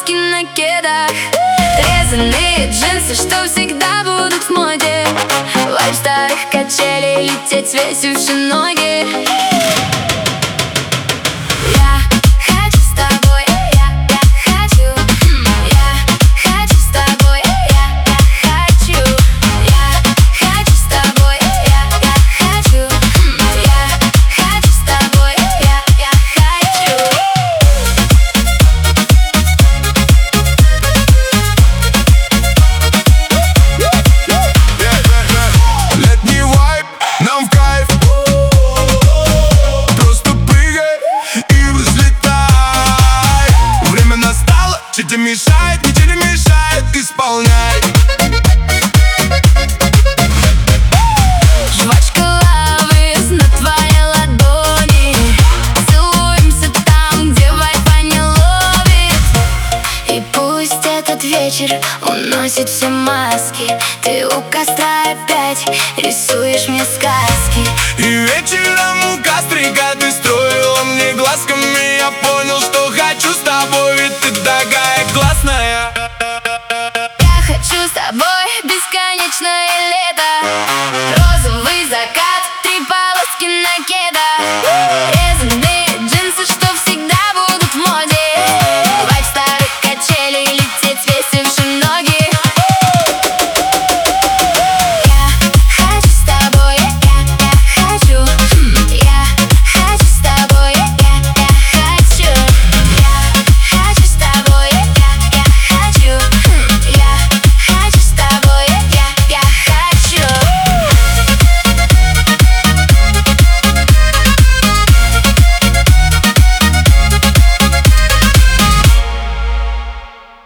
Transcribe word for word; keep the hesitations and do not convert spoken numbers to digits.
носки на кедах, резаные джинсы, что всегда будут в моде. Вайб старых качелей, лететь свесивши ноги. Что тебе мешает, ничего не мешает, исполняй. Жвачка лавы на твоей ладони, целуемся там, где вайфа не ловит. И пусть этот вечер уносит все маски, ты у костра опять рисуешь мне сказки. И вечером у кострика ты